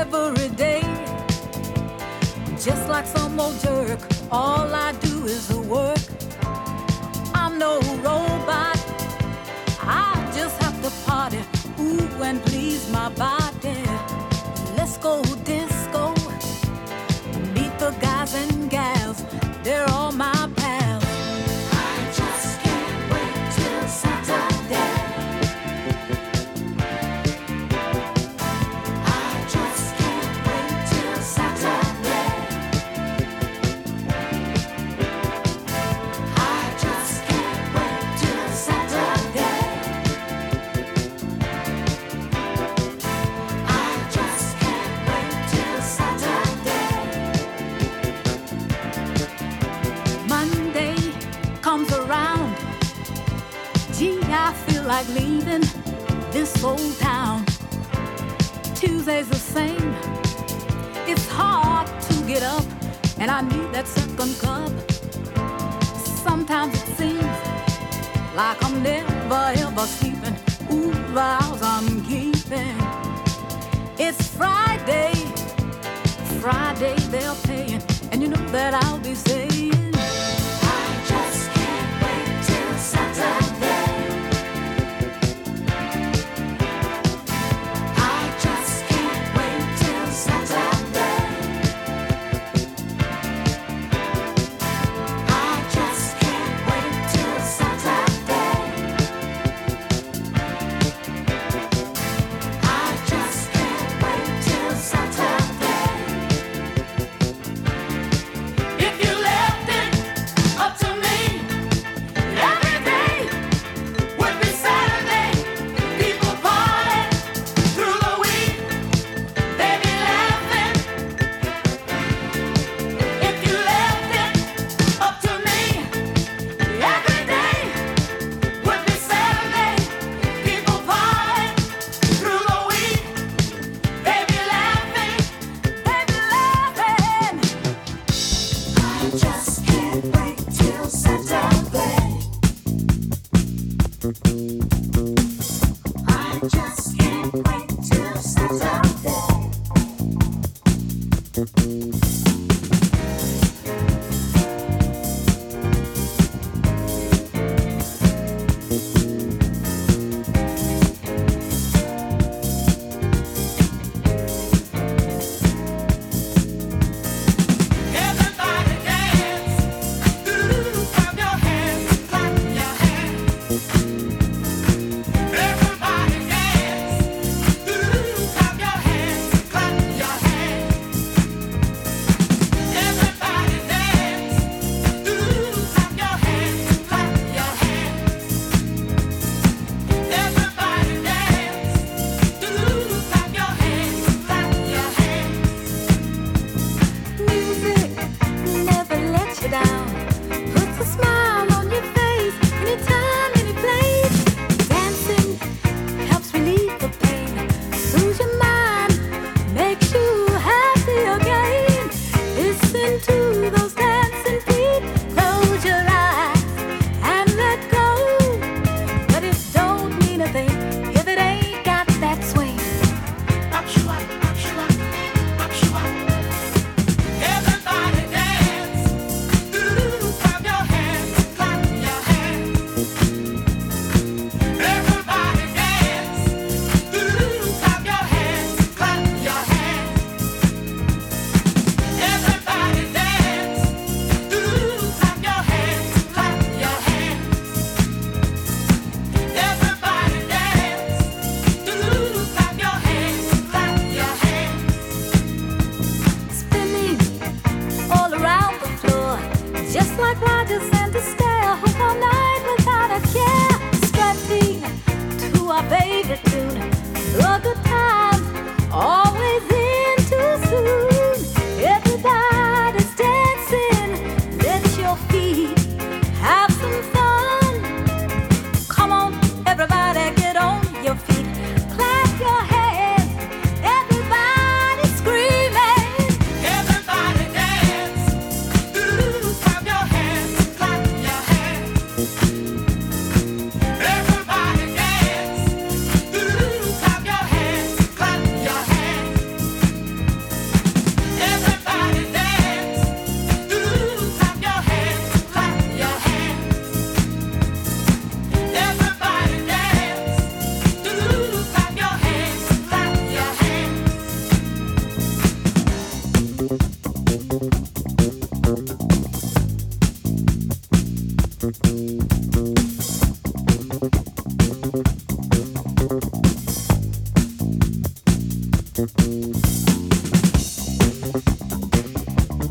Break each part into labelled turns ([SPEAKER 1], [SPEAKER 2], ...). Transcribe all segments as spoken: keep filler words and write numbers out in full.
[SPEAKER 1] every day. Just like some old jerk, all I do is work. I'm no robot, I just have to party, ooh, and please my body. Let's go disco, meet the guys and gals, they're all my pals. I just can't wait till Saturday. I just can't wait till Saturday. I just can't wait till Saturday. I just can't wait till Saturday. Monday comes around, gee, I feel like leaving this old town. Tuesday's the same, it's hard to get up, and I need that second cup. Sometimes it seems like I'm never ever sleeping, ooh, vows I'm keeping. It's Friday, Friday they're paying, and you know that I'll be saying, I just can't wait till Saturday. I just can't wait till Saturday. I just can't wait till Saturday. I just can't wait till Saturday. If you left it up to me, every day would be Saturday. People party through the week, they be laughing. If you left it up to me, every day would be Saturday. People party through the week, they be laughing, they be laughing. I just can't wait till Saturday. I just can't wait till Saturday. Everybody dance, ooh, clap your hands, clap your hands. Everybody dance, ooh, clap your hands, clap your hands. Everybody dance, ooh, clap your hands, clap your hands. Everybody dance, ooh, clap your hands, clap your hands. Music never lets you down, puts a smile on your face anytime, any place. Dancing helps relieve the pain, soothes your mind, makes you happy again. Listen to those dancing feet, close your eyes and let go. But it don't mean a thing if it ain't got that swing. Up you up, up you up, up you up. Everybody dance, ooh, clap your hands, clap your hands. Everybody dance, ooh, clap your hands, clap your hands. Everybody dance, ooh, clap your hands, clap your hands. Everybody dance, ooh, clap your hands, clap your hands. Spinning all around the floor, just like Rogers and Astaire, hook all night without a care. Strutting to our favorite tune, the good times always in too soon. Everybody's dancing, let your feet have some fun. Come on, everybody, get on your feet, clap your hands, everybody screaming. Everybody dance, ooh, clap your hands, clap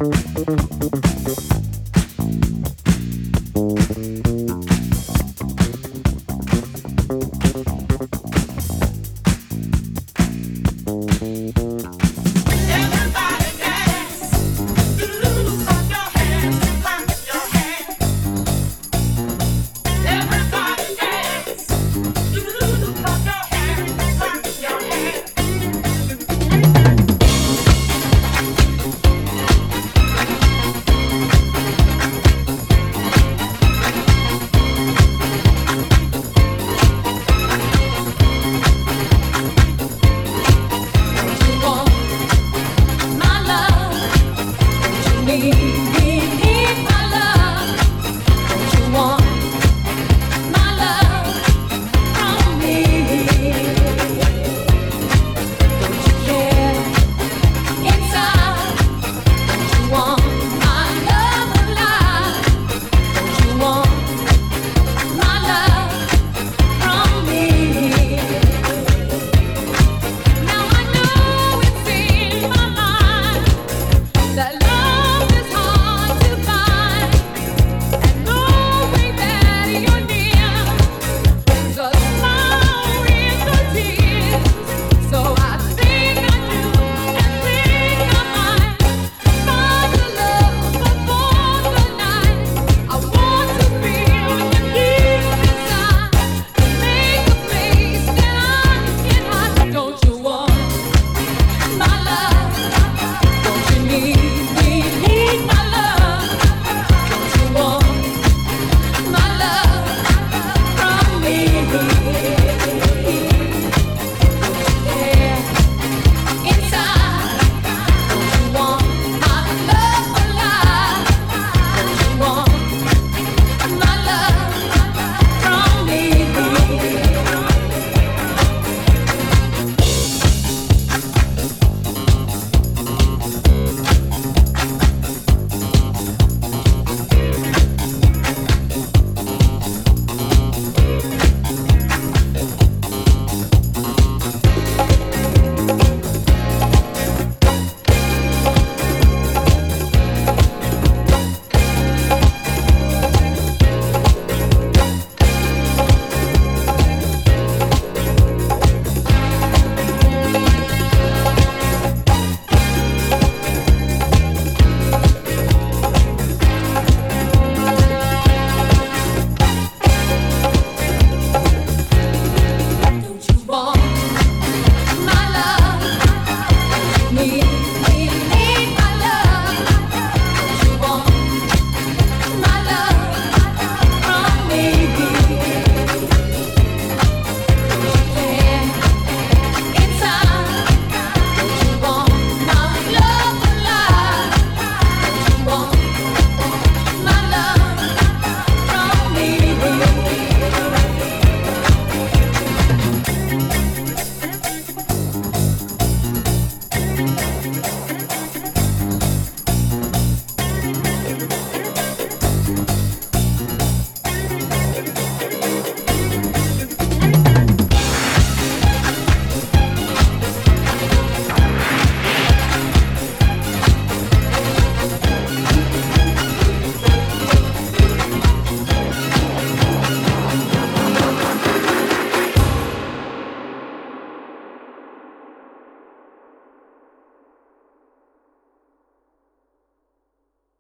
[SPEAKER 2] Thank you.